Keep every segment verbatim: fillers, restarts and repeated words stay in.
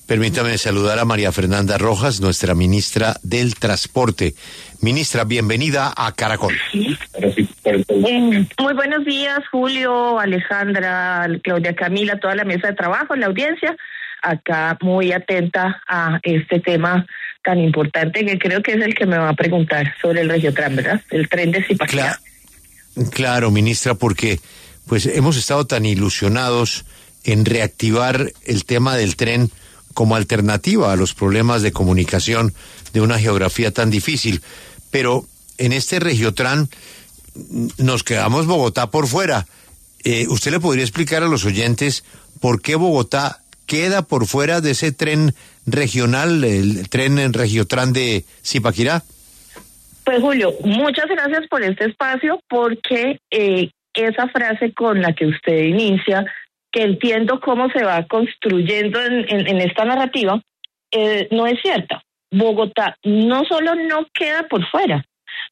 Permítame saludar a María Fernanda Rojas, nuestra ministra del Transporte. Ministra, bienvenida a Caracol. Eh, muy buenos días, Julio, Alejandra, Claudia Camila, toda la mesa de trabajo, la audiencia. Acá muy atenta a este tema tan importante que creo que es el que me va a preguntar sobre el Regiotran, ¿verdad? El tren de Zipaquirá. Claro, claro, ministra, porque pues hemos estado tan ilusionados en reactivar el tema del tren como alternativa a los problemas de comunicación de una geografía tan difícil. Pero en este Regiotran nos quedamos Bogotá por fuera. Eh, ¿Usted le podría explicar a los oyentes por qué Bogotá queda por fuera de ese tren regional, el tren en Regiotran de Zipaquirá? Pues Julio, muchas gracias por este espacio, porque eh, esa frase con la que usted inicia, que entiendo cómo se va construyendo en, en, en esta narrativa, eh, no es cierta. Bogotá no solo no queda por fuera,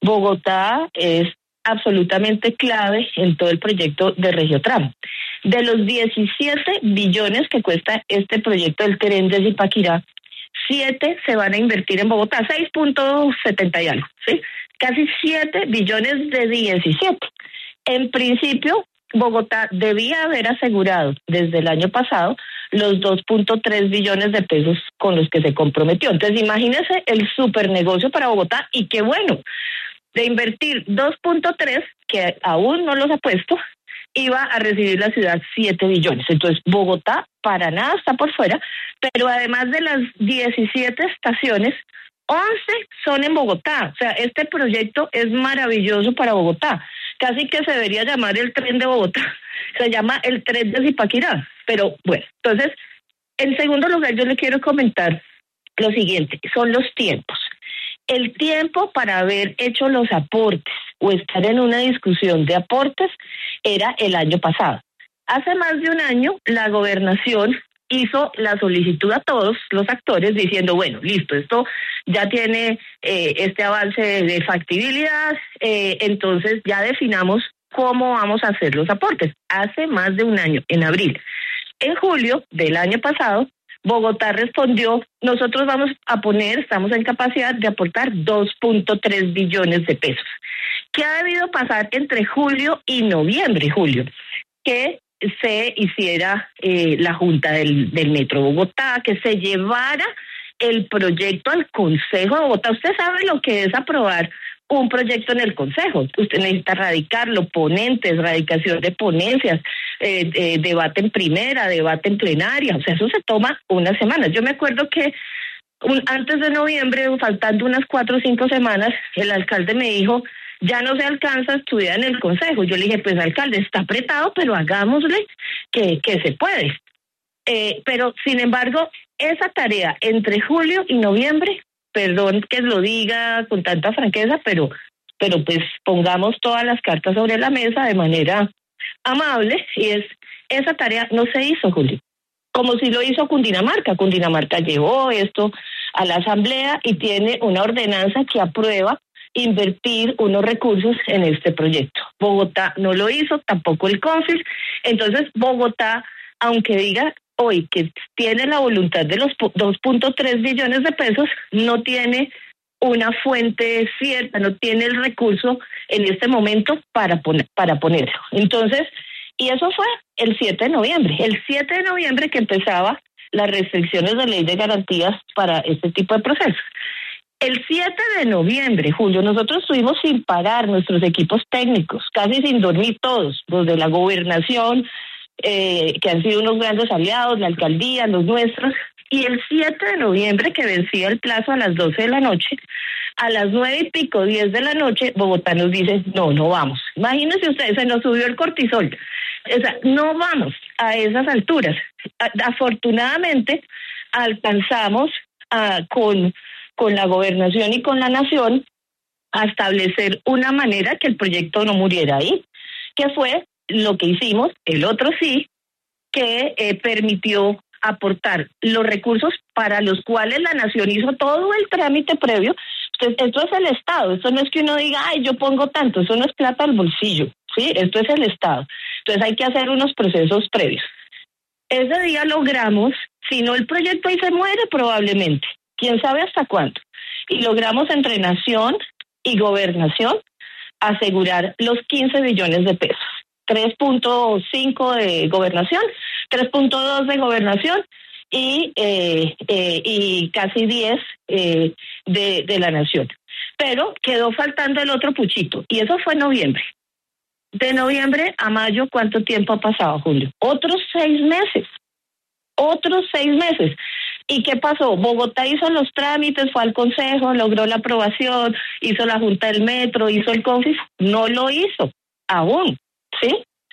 Bogotá es absolutamente clave en todo el proyecto de Regiotran. De los diecisiete billones que cuesta este proyecto del tren de Zipaquirá, siete se van a invertir en Bogotá, seis punto setenta y algo, ¿sí? Casi siete billones de diecisiete. En principio, Bogotá debía haber asegurado desde el año pasado los dos punto tres billones de pesos con los que se comprometió. Entonces, imagínese el supernegocio para Bogotá, y qué bueno, de invertir dos punto tres, que aún no los ha puesto, iba a recibir la ciudad siete billones. Entonces, Bogotá para nada está por fuera, pero además de las diecisiete estaciones, once son en Bogotá. O sea, este proyecto es maravilloso para Bogotá. Casi que se debería llamar el tren de Bogotá. Se llama el tren de Zipaquirá. Pero bueno, entonces, en segundo lugar, yo le quiero comentar lo siguiente, son los tiempos. El tiempo para haber hecho los aportes o estar en una discusión de aportes era el año pasado. Hace más de un año, la gobernación hizo la solicitud a todos los actores diciendo, bueno, listo, esto ya tiene eh, este avance de factibilidad, eh, entonces ya definamos cómo vamos a hacer los aportes. Hace más de un año, en abril. En julio del año pasado, Bogotá respondió, nosotros vamos a poner, estamos en capacidad de aportar dos punto tres billones de pesos. ¿Qué ha debido pasar entre julio y noviembre, Julio? Que se hiciera eh, la Junta del, del Metro Bogotá, que se llevara el proyecto al Consejo de Bogotá. Usted sabe lo que es aprobar un proyecto en el Consejo. Usted necesita radicarlo, ponentes, radicación de ponencias, eh, eh, debate en primera, debate en plenaria. O sea, eso se toma unas semanas. Yo me acuerdo que un, antes de noviembre, faltando unas cuatro o cinco semanas, el alcalde me dijo, ya no se alcanza a estudiar en el Consejo. Yo le dije, pues alcalde, está apretado, pero hagámosle que, que se puede. Eh, pero, sin embargo, esa tarea entre julio y noviembre, perdón que lo diga con tanta franqueza, pero, pero pues pongamos todas las cartas sobre la mesa de manera amable, y es, esa tarea no se hizo, Julio, como si lo hizo Cundinamarca. Cundinamarca llevó esto a la asamblea y tiene una ordenanza que aprueba invertir unos recursos en este proyecto. Bogotá no lo hizo, tampoco el CONFIS. Entonces, Bogotá, aunque diga hoy que tiene la voluntad de los dos punto tres billones de pesos, no tiene una fuente cierta, no tiene el recurso en este momento para poner, para ponerlo. Entonces, y eso fue el siete de noviembre. El siete de noviembre que empezaba las restricciones de ley de garantías para este tipo de procesos. El siete de noviembre, Julio, nosotros estuvimos sin parar, nuestros equipos técnicos, casi sin dormir todos, los de la gobernación, eh, que han sido unos grandes aliados, la alcaldía, los nuestros, y el siete de noviembre, que vencía el plazo a las doce de la noche, a las nueve y pico, diez de la noche, Bogotá nos dice, no, no vamos. Imagínense ustedes, se nos subió el cortisol. O sea, no vamos a esas alturas. Afortunadamente, alcanzamos a, con... con la gobernación y con la nación, a establecer una manera que el proyecto no muriera ahí, que fue lo que hicimos, el otro sí, que eh, permitió aportar los recursos para los cuales la nación hizo todo el trámite previo. Entonces, esto es el Estado, esto no es que uno diga, ay, yo pongo tanto, eso no es plata al bolsillo, ¿sí? Esto es el Estado. Entonces hay que hacer unos procesos previos. Ese día logramos, si no el proyecto ahí se muere probablemente, quién sabe hasta cuándo, y logramos entre Nación y Gobernación asegurar los quince billones de pesos, tres punto cinco de Gobernación, tres punto dos de Gobernación y eh, eh, y casi diez eh, de, de la Nación. Pero quedó faltando el otro puchito, y eso fue en noviembre. De noviembre a mayo, ¿cuánto tiempo ha pasado, Julio? Otros seis meses. Otros seis meses. ¿Y qué pasó? Bogotá hizo los trámites, fue al Consejo, logró la aprobación, hizo la Junta del Metro, hizo el CONFIS. No lo hizo, aún, ¿sí?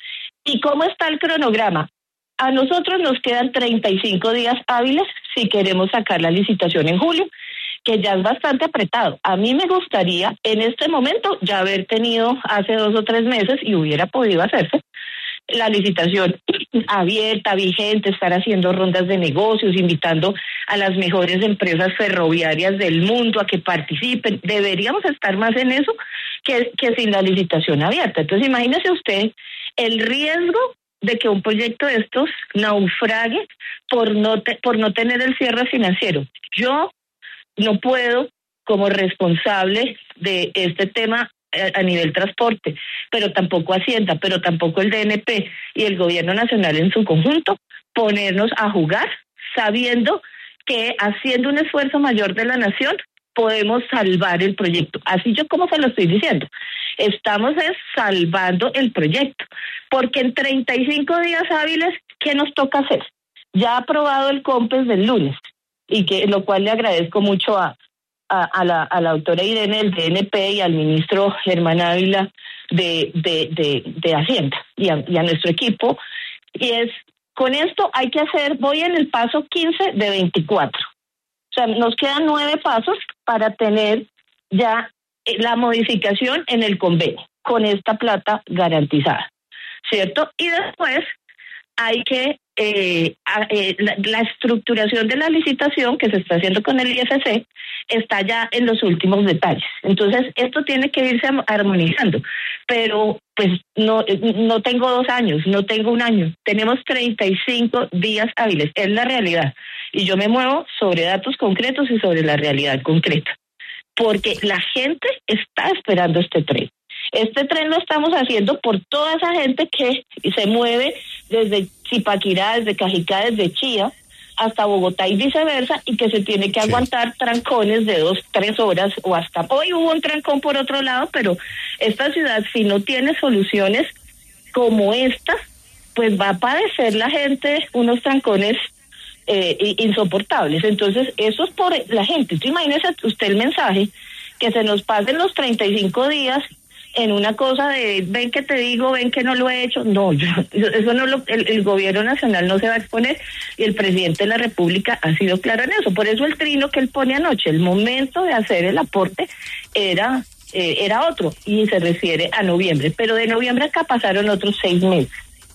¿Y cómo está el cronograma? A nosotros nos quedan treinta y cinco días hábiles si queremos sacar la licitación en julio, que ya es bastante apretado. A mí me gustaría en este momento ya haber tenido hace dos o tres meses y hubiera podido hacerse la licitación abierta, vigente, estar haciendo rondas de negocios, invitando a las mejores empresas ferroviarias del mundo a que participen. Deberíamos estar más en eso que, que sin la licitación abierta. Entonces imagínese usted el riesgo de que un proyecto de estos naufrague por no, te, por no tener el cierre financiero. Yo no puedo, como responsable de este tema a nivel transporte, pero tampoco Hacienda, pero tampoco el D N P y el gobierno nacional en su conjunto, ponernos a jugar sabiendo que haciendo un esfuerzo mayor de la nación podemos salvar el proyecto. Así yo como se lo estoy diciendo, estamos es salvando el proyecto, porque en treinta y cinco días hábiles, ¿qué nos toca hacer? Ya ha aprobado el COMPES del lunes, y que lo cual le agradezco mucho a A, a, la, a la doctora Irene del D N P y al ministro Germán Ávila de, de, de, de Hacienda y a, y a nuestro equipo, y es, con esto hay que hacer, voy en el paso quince de veinticuatro, o sea, nos quedan nueve pasos para tener ya la modificación en el convenio, con esta plata garantizada, ¿cierto? Y después hay que Eh, eh, la, la estructuración de la licitación que se está haciendo con el I F C está ya en los últimos detalles. Entonces, esto tiene que irse armonizando, pero pues no, no tengo dos años, no tengo un año, tenemos treinta y cinco días hábiles, es la realidad. Y yo me muevo sobre datos concretos y sobre la realidad concreta, porque la gente está esperando este tren. Este tren lo estamos haciendo por toda esa gente que se mueve desde Zipaquirá, desde Cajicá, desde Chía, hasta Bogotá y viceversa, y que se tiene que sí. aguantar trancones de dos, tres horas o hasta... Hoy hubo un trancón por otro lado, pero esta ciudad, si no tiene soluciones como esta, pues va a padecer la gente unos trancones eh, insoportables. Entonces, eso es por la gente. Entonces, imagínese usted el mensaje, que se nos pasen los treinta y cinco días en una cosa de ven que te digo, ven que no lo he hecho. No, yo, eso no lo, el, el gobierno nacional no se va a exponer, y el presidente de la República ha sido claro en eso. Por eso el trino que él pone anoche, el momento de hacer el aporte era eh, era otro, y se refiere a noviembre, pero de noviembre acá pasaron otros seis meses.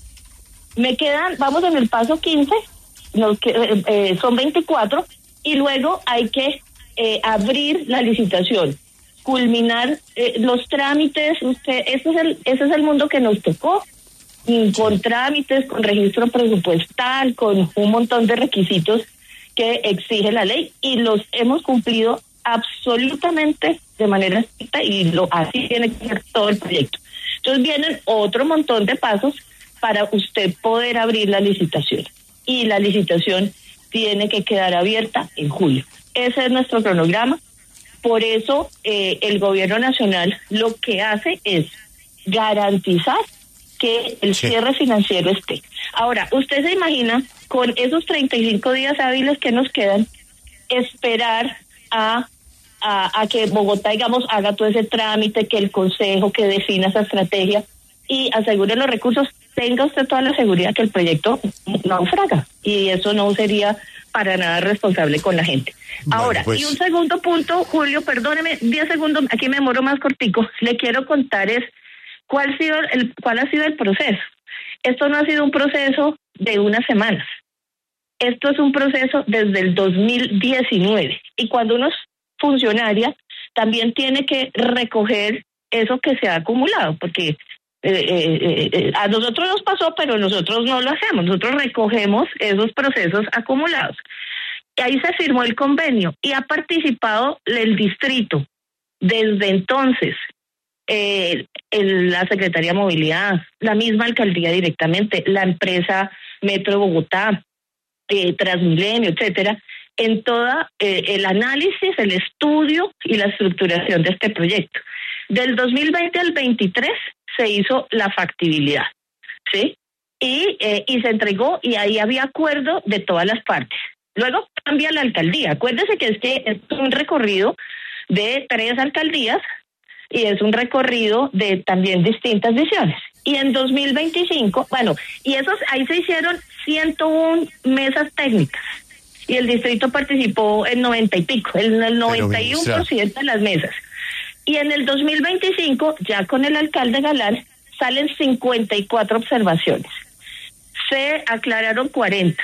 Me quedan, vamos en el paso quince, nos que, eh, eh, son veinticuatro, y luego hay que eh, abrir la licitación, culminar eh, los trámites. Usted, ese es el, ese es el mundo que nos tocó, con trámites, con registro presupuestal, con un montón de requisitos que exige la ley, y los hemos cumplido absolutamente de manera estricta, y lo así tiene que ser todo el proyecto. Entonces vienen otro montón de pasos para usted poder abrir la licitación, y la licitación tiene que quedar abierta en julio. Ese es nuestro cronograma. Por eso eh, el gobierno nacional lo que hace es garantizar que el sí. cierre financiero esté. Ahora, usted se imagina, con esos treinta y cinco días hábiles que nos quedan, esperar a, a, a que Bogotá, digamos, haga todo ese trámite, que el Consejo, que defina esa estrategia y asegure los recursos. Tenga usted toda la seguridad que el proyecto naufraga, y eso no sería para nada responsable con la gente. Bueno, ahora, pues... y un segundo punto, Julio, perdóneme, diez segundos, aquí me demoro más cortico, le quiero contar es cuál ha sido el, cuál ha sido el proceso. Esto no ha sido un proceso de unas semanas, esto es un proceso desde el dos mil diecinueve, y cuando uno es funcionaria, también tiene que recoger eso que se ha acumulado, porque Eh, eh, eh, a nosotros nos pasó, pero nosotros no lo hacemos. Nosotros recogemos esos procesos acumulados. Y ahí se firmó el convenio y ha participado el distrito. Desde entonces, eh, el, la Secretaría de Movilidad, la misma alcaldía directamente, la empresa Metro de Bogotá, eh, Transmilenio, etcétera, en toda eh, el análisis, el estudio y la estructuración de este proyecto. Del dos mil veinte al veintitrés se hizo la factibilidad, ¿sí? Y, eh, y se entregó y ahí había acuerdo de todas las partes. Luego cambia la alcaldía. Acuérdese que este es un recorrido de tres alcaldías y es un recorrido de también distintas visiones. Y en dos mil veinticinco, bueno, y esos ahí se hicieron ciento uno mesas técnicas y el distrito participó en noventa y pico, en el noventa y uno por ciento de las mesas. Y en el dos mil veinticinco, ya con el alcalde Galán, salen cincuenta y cuatro observaciones. Se aclararon cuarenta.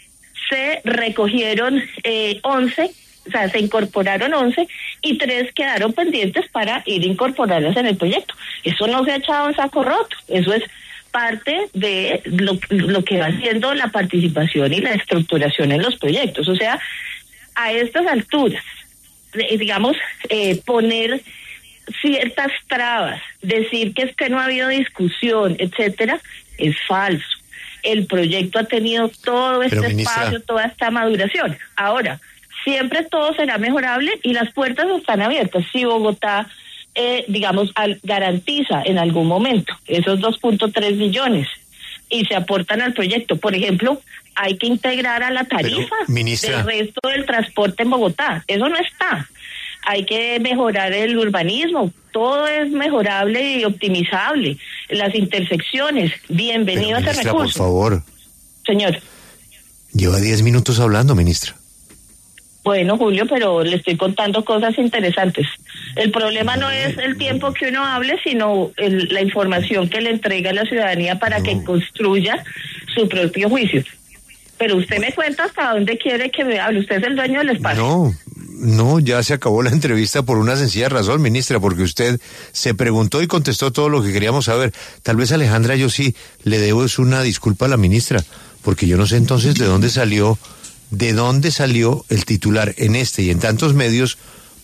Se recogieron eh, once, o sea, se incorporaron once y tres quedaron pendientes para ir incorporarlas en el proyecto. Eso no se ha echado en saco roto, eso es parte de lo, lo que va haciendo la participación y la estructuración en los proyectos. O sea, a estas alturas, eh, digamos, eh, poner ciertas trabas, decir que es que no ha habido discusión, etcétera, es falso. El proyecto ha tenido todo este Pero, ministra, espacio, toda esta maduración. Ahora, siempre todo será mejorable y las puertas están abiertas. Si Bogotá, eh, digamos, al, garantiza en algún momento esos dos punto tres billones y se aportan al proyecto, por ejemplo, hay que integrar a la tarifa Pero, ministra, del resto del transporte en Bogotá. Eso no está. Hay que mejorar el urbanismo, todo es mejorable y optimizable. Las intersecciones, bienvenido a ese ministra, recurso. por favor. Señor. Lleva diez minutos hablando, ministra. Bueno, Julio, pero le estoy contando cosas interesantes. El problema no es el tiempo que uno hable, sino el, la información que le entrega a la ciudadanía para no. que construya su propio juicio. Pero usted me cuenta hasta dónde quiere que me hable. Usted es el dueño del espacio. No, no, ya se acabó la entrevista por una sencilla razón, ministra, porque usted se preguntó y contestó todo lo que queríamos saber. Tal vez, Alejandra, yo sí le debo es una disculpa a la ministra, porque yo no sé entonces de dónde salió, de dónde salió el titular en este y en tantos medios.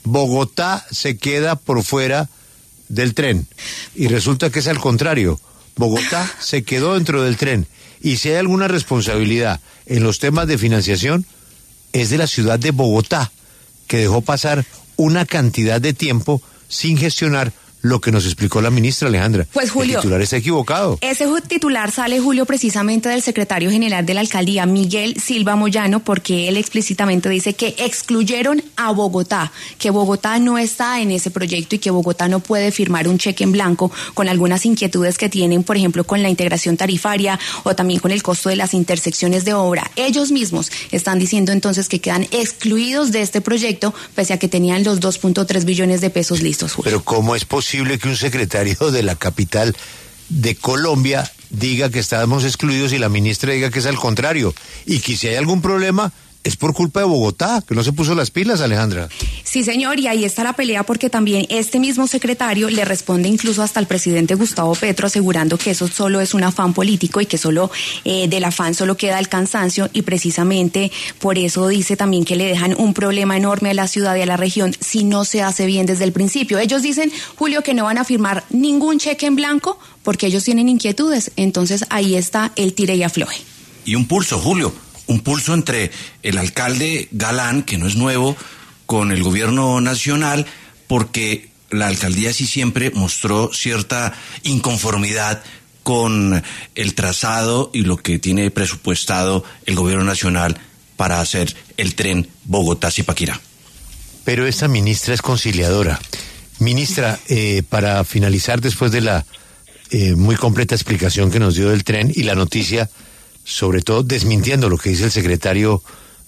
Bogotá se queda por fuera del tren. Y resulta que es al contrario. Bogotá se quedó dentro del tren. Y si hay alguna responsabilidad en los temas de financiación, es de la ciudad de Bogotá, que dejó pasar una cantidad de tiempo sin gestionar lo que nos explicó la ministra Alejandra. Pues Julio, el titular está equivocado. Ese titular sale, Julio, precisamente del secretario general de la alcaldía, Miguel Silva Moyano, porque él explícitamente dice que excluyeron a Bogotá, que Bogotá no está en ese proyecto y que Bogotá no puede firmar un cheque en blanco con algunas inquietudes que tienen, por ejemplo, con la integración tarifaria o también con el costo de las intersecciones de obra. Ellos mismos están diciendo entonces que quedan excluidos de este proyecto, pese a que tenían los dos punto tres billones de pesos listos, Julio. Pero ¿cómo es posible que un secretario de la capital de Colombia diga que estamos excluidos y la ministra diga que es al contrario? Y que si hay algún problema es por culpa de Bogotá, que no se puso las pilas, Alejandra. Sí, señor, y ahí está la pelea porque también este mismo secretario le responde incluso hasta al presidente Gustavo Petro asegurando que eso solo es un afán político y que solo eh, del afán solo queda el cansancio y precisamente por eso dice también que le dejan un problema enorme a la ciudad y a la región si no se hace bien desde el principio. Ellos dicen, Julio, que no van a firmar ningún cheque en blanco porque ellos tienen inquietudes, entonces ahí está el tire y afloje. Y un pulso, Julio. Un pulso entre el alcalde Galán, que no es nuevo, con el gobierno nacional, porque la alcaldía sí siempre mostró cierta inconformidad con el trazado y lo que tiene presupuestado el gobierno nacional para hacer el tren Bogotá-Zipaquirá. Pero esta ministra es conciliadora. Ministra, eh, para finalizar después de la eh, muy completa explicación que nos dio del tren y la noticia, sobre todo desmintiendo lo que dice el secretario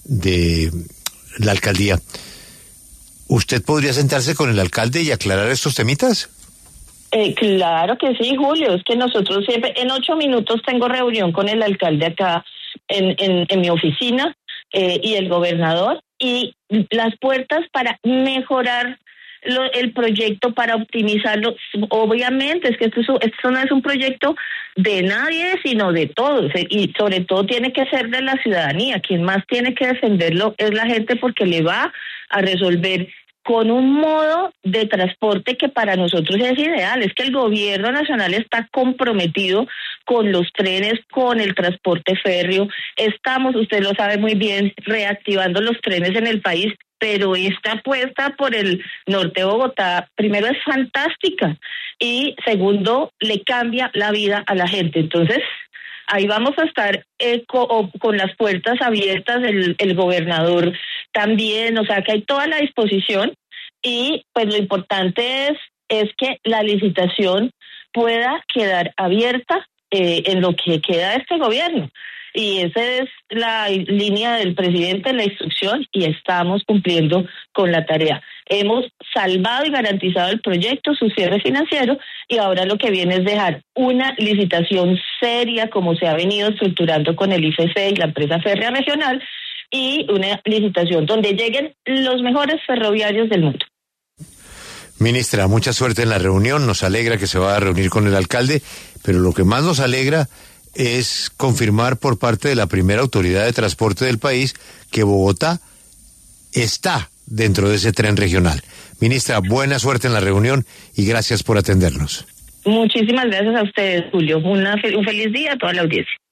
de la alcaldía, ¿usted podría sentarse con el alcalde y aclarar estos temitas? Eh, claro que sí, Julio, es que nosotros siempre, en ocho minutos tengo reunión con el alcalde acá en, en, en mi oficina eh, y el gobernador, y las puertas para mejorar lo, el proyecto para optimizarlo. Obviamente, es que esto, esto no es un proyecto de nadie, sino de todos, y sobre todo tiene que ser de la ciudadanía. Quien más tiene que defenderlo es la gente, porque le va a resolver con un modo de transporte que para nosotros es ideal. Es que el gobierno nacional está comprometido con los trenes, con el transporte férreo. Estamos, usted lo sabe muy bien, reactivando los trenes en el país, pero esta apuesta por el norte de Bogotá, primero, es fantástica, y segundo, le cambia la vida a la gente. Entonces, ahí vamos a estar eh, co con las puertas abiertas, el, el gobernador también, o sea que hay toda la disposición, y pues lo importante es, es que la licitación pueda quedar abierta eh, en lo que queda de este gobierno. Y esa es la línea del presidente, la instrucción, y estamos cumpliendo con la tarea. Hemos salvado y garantizado el proyecto, su cierre financiero, y ahora lo que viene es dejar una licitación seria, como se ha venido estructurando con el I F C y la empresa férrea regional, y una licitación donde lleguen los mejores ferroviarios del mundo. Ministra, mucha suerte en la reunión. Nos alegra que se va a reunir con el alcalde, pero lo que más nos alegra es confirmar por parte de la primera autoridad de transporte del país que Bogotá está dentro de ese tren regional. Ministra, buena suerte en la reunión y gracias por atendernos. Muchísimas gracias a ustedes, Julio. Una, un feliz día a toda la audiencia.